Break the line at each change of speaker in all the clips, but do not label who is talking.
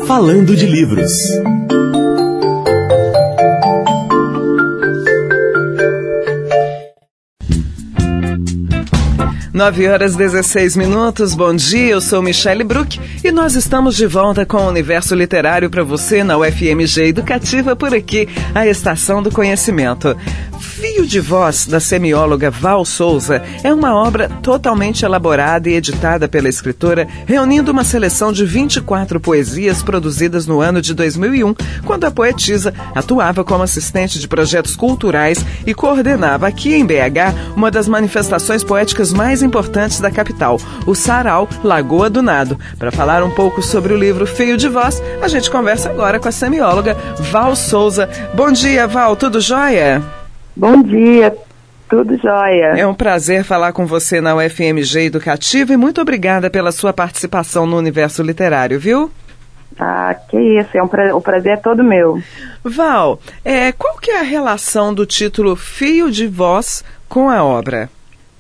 Falando de Livros.
9h16. Bom dia, eu sou Michele Bruck e nós estamos de volta com o Universo Literário para você na UFMG Educativa, por aqui, a Estação do Conhecimento. Fio de Voz, da semióloga Val Souza, é uma obra totalmente elaborada e editada pela escritora, reunindo uma seleção de 24 poesias produzidas no ano de 2001, quando a poetisa atuava como assistente de projetos culturais e coordenava aqui em BH uma das manifestações poéticas mais importantes da capital, o Sarau Lagoa do Nado. Para falar um pouco sobre o livro Fio de Voz, a gente conversa agora com a semióloga Val Souza. Bom dia, Val, tudo jóia?
Bom dia, tudo jóia.
É um prazer falar com você na UFMG Educativa e muito obrigada pela sua participação no Universo Literário, viu?
Ah, que isso, o prazer é todo meu.
Val, qual que é a relação do título Fio de Voz com a obra?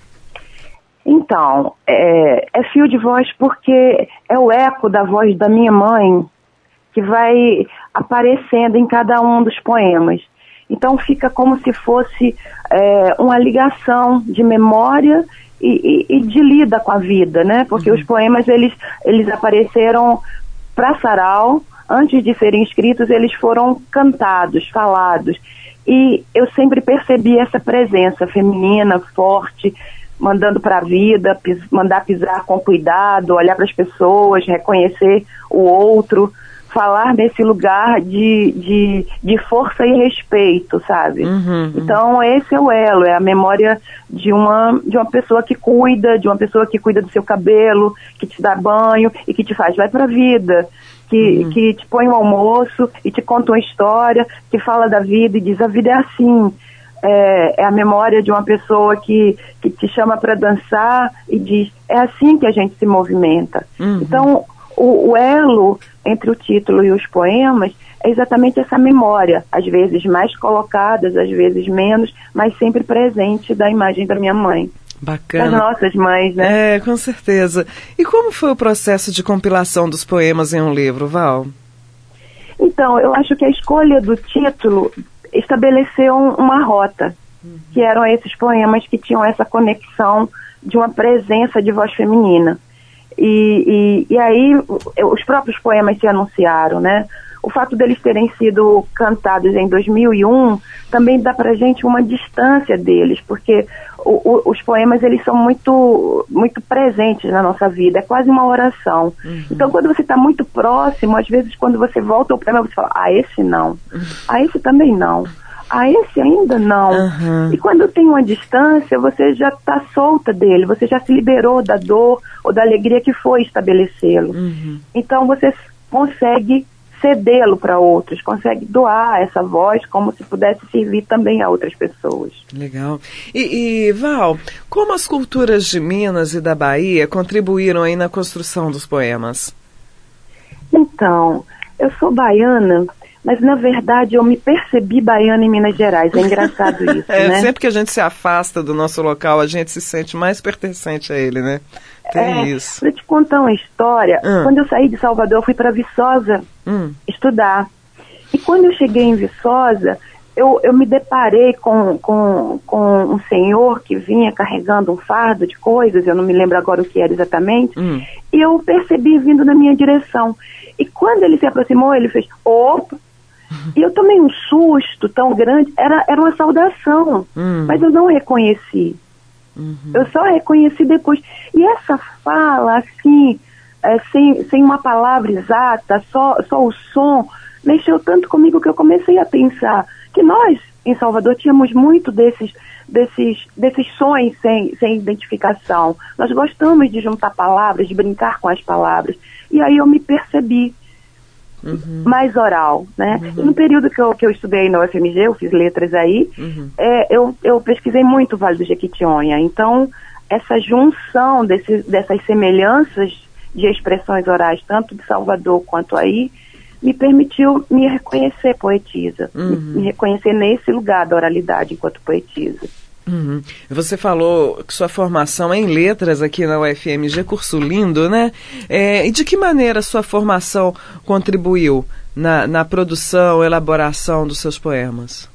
Então, é fio de voz porque é o eco da voz da minha mãe que vai aparecendo em cada um dos poemas. Então fica como se fosse uma ligação de memória e de lida com a vida, né? Porque os poemas, eles apareceram para Sarau, antes de serem escritos, eles foram cantados, falados. E eu sempre percebi essa presença feminina, forte, mandando para a vida, mandar pisar com cuidado, olhar para as pessoas, reconhecer o outro, falar nesse lugar de força e respeito, sabe? Então esse é o elo, é a memória de uma pessoa que cuida, do seu cabelo, que te dá banho e que te faz, vai pra vida, que te põe um almoço e te conta uma história, que fala da vida e diz, a vida é assim. É a memória de uma pessoa que te chama para dançar e diz, é assim que a gente se movimenta. Então o elo entre o título e os poemas é exatamente essa memória, às vezes mais colocadas, às vezes menos, mas sempre presente da imagem da minha mãe.
Bacana.
Das nossas mães, né?
Com certeza. E como foi o processo de compilação dos poemas em um livro, Val?
Então, eu acho que a escolha do título estabeleceu uma rota, que eram esses poemas que tinham essa conexão de uma presença de voz feminina. E aí os próprios poemas se anunciaram, né? O fato deles terem sido cantados em 2001 também dá pra gente uma distância deles, porque os poemas, eles são muito, muito presentes na nossa vida, é quase uma oração. Então quando você está muito próximo, às vezes quando você volta ao poema, você fala, esse não, esse também não, esse ainda não. E quando tem uma distância, você já está solta dele, você já se liberou da dor ou da alegria que foi estabelecê-lo. Então você consegue cedê-lo para outros, consegue doar essa voz como se pudesse servir também a outras pessoas.
Legal. E Val, como as culturas de Minas e da Bahia contribuíram aí na construção dos poemas?
Então, eu sou baiana, mas na verdade eu me percebi baiana em Minas Gerais. É engraçado isso, né?
Sempre que a gente se afasta do nosso local, a gente se sente mais pertencente a ele, né? Tem isso.
Para te contar uma história, quando eu saí de Salvador, eu fui para Viçosa estudar. E quando eu cheguei em Viçosa, eu me deparei com um senhor que vinha carregando um fardo de coisas, eu não me lembro agora o que era exatamente, e eu percebi vindo na minha direção. E quando ele se aproximou, ele fez, opa! E eu tomei um susto tão grande, era uma saudação, mas eu não reconheci. Eu só reconheci depois. E essa fala, assim, sem uma palavra exata, só o som, mexeu tanto comigo que eu comecei a pensar que nós, em Salvador, tínhamos muito desses sons sem identificação. Nós gostamos de juntar palavras, de brincar com as palavras. E aí eu me percebi mais oral, né? E no período que eu estudei na UFMG, eu fiz letras aí, eu pesquisei muito o Vale do Jequitinhonha. Então, essa junção dessas semelhanças de expressões orais, tanto de Salvador quanto aí, me permitiu me reconhecer poetisa, me reconhecer nesse lugar da oralidade enquanto poetisa.
Uhum. Você falou que sua formação é em letras aqui na UFMG, curso lindo, né? E de que maneira a sua formação contribuiu na produção, elaboração dos seus poemas?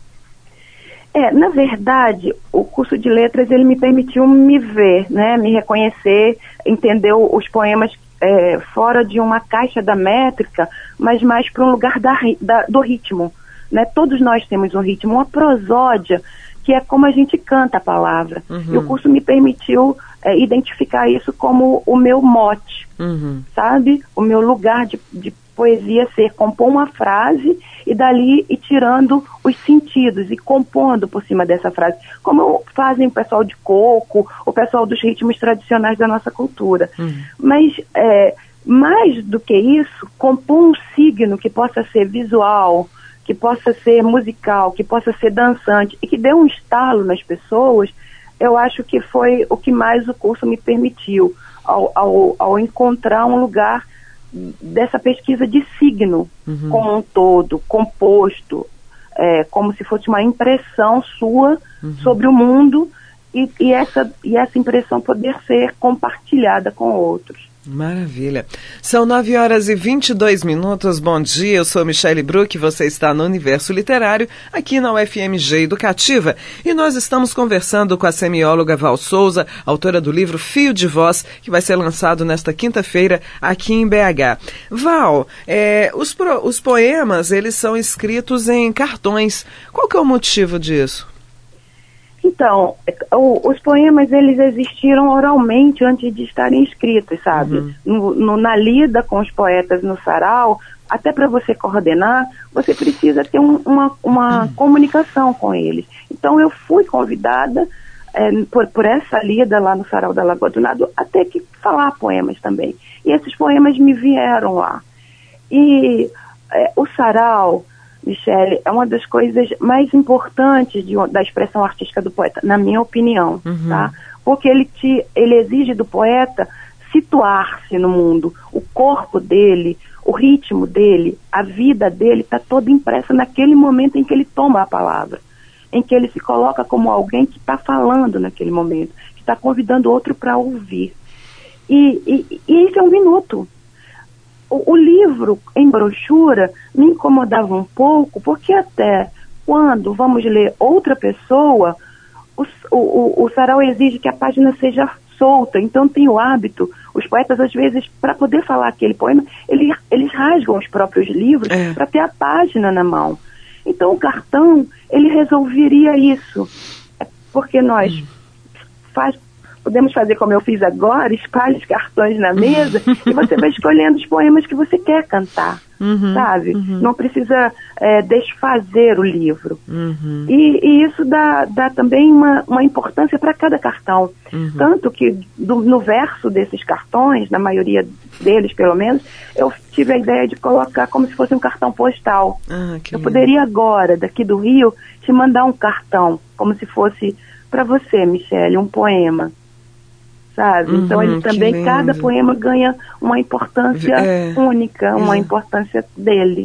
Na verdade, o curso de letras ele me permitiu me ver, né? Me reconhecer, entender os poemas fora de uma caixa da métrica, mas mais para um lugar do ritmo, né? Todos nós temos um ritmo, uma prosódia, que é como a gente canta a palavra. Uhum. E o curso me permitiu identificar isso como o meu mote, sabe? O meu lugar de poesia ser compor uma frase e dali ir tirando os sentidos e compondo por cima dessa frase, como fazem o pessoal de coco, o pessoal dos ritmos tradicionais da nossa cultura. Mas, mais do que isso, compor um signo que possa ser visual, que possa ser musical, que possa ser dançante e que dê um estalo nas pessoas, eu acho que foi o que mais o curso me permitiu, ao encontrar um lugar dessa pesquisa de signo como um todo, composto, como se fosse uma impressão sua sobre o mundo e essa impressão poder ser compartilhada com outros.
Maravilha. São 9h22. Bom dia, eu sou Michele Bruck, você está no Universo Literário, aqui na UFMG Educativa, e nós estamos conversando com a semióloga Val Souza, autora do livro Fio de Voz, que vai ser lançado nesta quinta-feira aqui em BH. Val, os poemas, eles são escritos em cartões. Qual que é o motivo disso?
Então, os poemas, eles existiram oralmente antes de estarem escritos, sabe? Na lida com os poetas no sarau, até para você coordenar, você precisa ter uma comunicação com eles. Então, eu fui convidada por essa lida lá no sarau da Lagoa do Nado, a ter que falar poemas também. E esses poemas me vieram lá. E o sarau, Michele, é uma das coisas mais importantes da expressão artística do poeta, na minha opinião, tá? Porque ele exige do poeta situar-se no mundo. O corpo dele, o ritmo dele, a vida dele está toda impressa naquele momento em que ele toma a palavra, em que ele se coloca como alguém que está falando naquele momento, que está convidando outro para ouvir. E isso é um minuto. O livro em brochura me incomodava um pouco, porque até quando vamos ler outra pessoa, o sarau exige que a página seja solta. Então tem o hábito, os poetas às vezes, para poder falar aquele poema, eles rasgam os próprios livros para ter a página na mão. Então o cartão, ele resolveria isso, porque nós podemos fazer como eu fiz agora, espalhe os cartões na mesa e você vai escolhendo os poemas que você quer cantar, sabe? Não precisa desfazer o livro. E isso dá também uma importância para cada cartão. Tanto que no verso desses cartões, na maioria deles pelo menos, eu tive a ideia de colocar como se fosse um cartão postal. Eu poderia agora, daqui do Rio, te mandar um cartão, como se fosse para você, Michele, um poema. Sabe? Então ele também, cada poema ganha uma importância única, uma importância dele.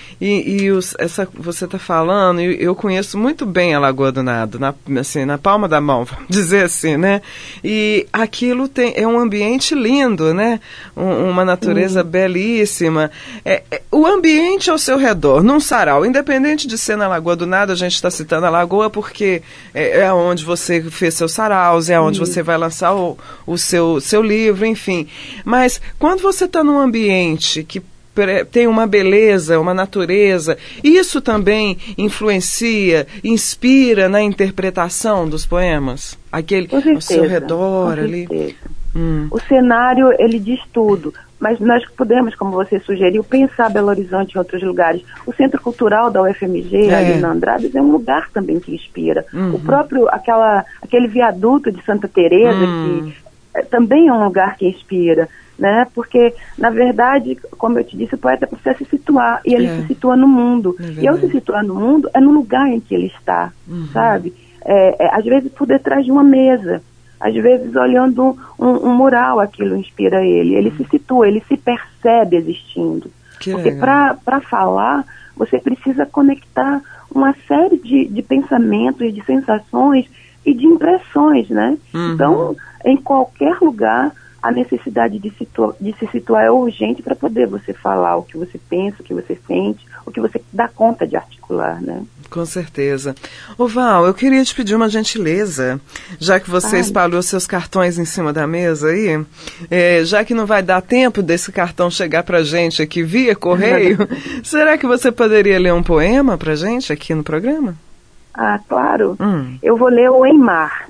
Você está falando, eu conheço muito bem a Lagoa do Nado, na palma da mão, vamos dizer assim, né? E aquilo é um ambiente lindo, né? Uma natureza belíssima. O ambiente ao seu redor, num sarau, independente de ser na Lagoa do Nado, a gente está citando a Lagoa porque é onde você fez seus saraus, é onde você vai lançar o seu livro, enfim. Mas quando você está num ambiente que tem uma beleza, uma natureza, isso também influencia, inspira na interpretação dos poemas? Aquele ao seu redor ali? O cenário, ele diz tudo, mas nós podemos, como você sugeriu, pensar Belo Horizonte em outros lugares. O Centro Cultural da UFMG, ali na Andradas, é um lugar também que inspira. O próprio, aquele viaduto de Santa Teresa, que também é um lugar que inspira. Né? Porque, na verdade, como eu te disse, o poeta precisa se situar, e ele se situa no mundo. E ao se situar no mundo, é no lugar em que ele está, sabe? Às vezes por detrás de uma mesa, às vezes olhando um mural, aquilo inspira ele. Ele se situa, ele se percebe existindo. Porque para falar, você precisa conectar uma série de pensamentos, de sensações
e de impressões, né? Então, em qualquer lugar, a necessidade de se situar é urgente para poder você falar o que você pensa, o que você sente, o que você dá conta de articular, né?
Com certeza. Ô Val, eu queria te pedir uma gentileza, já que você espalhou seus cartões em cima da mesa aí, já que não vai dar tempo desse cartão chegar pra gente aqui via correio, será que você poderia ler um poema pra gente aqui no programa?
Ah, claro. Eu vou ler o Em Mar.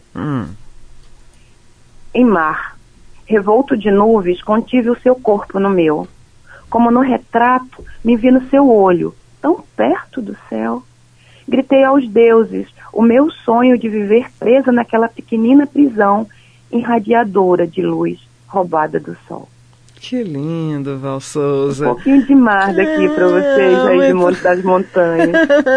Em mar, revolto de nuvens, contive o seu corpo no meu. Como no retrato, me vi no seu olho, tão perto do céu. Gritei aos deuses o meu sonho de viver presa naquela pequenina prisão irradiadora de luz roubada do sol.
Que lindo, Val Souza.
Um pouquinho de mar daqui para vocês aí das montanhas.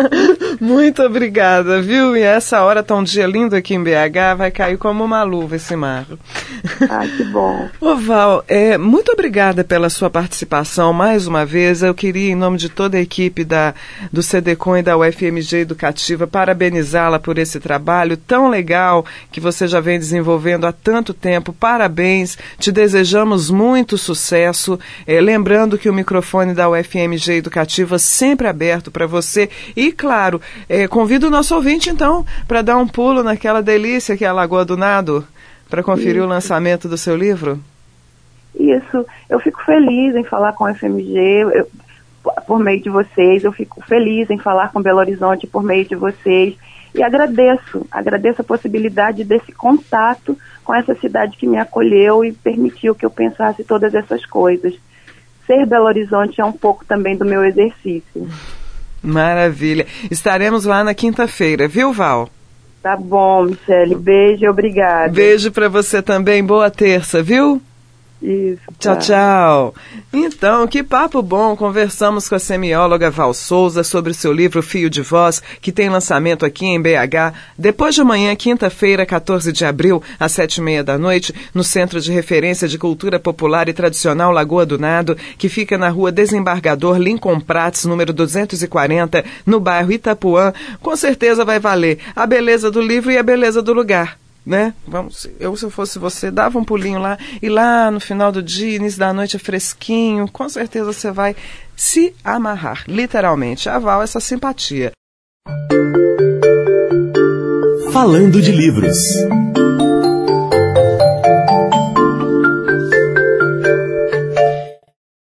Muito obrigada, viu? E essa hora tá um dia lindo aqui em BH, vai cair como uma luva esse mar.
Ah, que bom.
Ô Val, muito obrigada pela sua participação mais uma vez. Eu queria, em nome de toda a equipe do CDCOM e da UFMG Educativa, parabenizá-la por esse trabalho tão legal que você já vem desenvolvendo há tanto tempo. Parabéns, te desejamos muito sucesso. Lembrando que o microfone da UFMG Educativa sempre aberto para você. E, claro, convido o nosso ouvinte, então, para dar um pulo naquela delícia que é a Lagoa do Nado, para conferir o lançamento do seu livro?
Isso. Eu fico feliz em falar com a UFMG por meio de vocês. Eu fico feliz em falar com Belo Horizonte por meio de vocês. E agradeço a possibilidade desse contato com essa cidade que me acolheu e permitiu que eu pensasse todas essas coisas. Ser Belo Horizonte é um pouco também do meu exercício.
Maravilha. Estaremos lá na quinta-feira, viu, Val?
Tá bom, Michele. Beijo e obrigada.
Beijo para você também. Boa terça, viu?
Isso.
Tchau, tchau. Então, que papo bom. Conversamos com a semióloga Val Souza sobre o seu livro Fio de Voz, que tem lançamento aqui em BH, depois de amanhã, quinta-feira, 14 de abril, às 19h30, no Centro de Referência de Cultura Popular e Tradicional Lagoa do Nado, que fica na rua Desembargador Lincoln Prats, número 240, no bairro Itapuã. Com certeza vai valer a beleza do livro e a beleza do lugar. Né? Se eu fosse você, dava um pulinho lá, e lá no final do dia, início da noite é fresquinho, com certeza você vai se amarrar, literalmente. A Val, essa simpatia.
Falando de livros.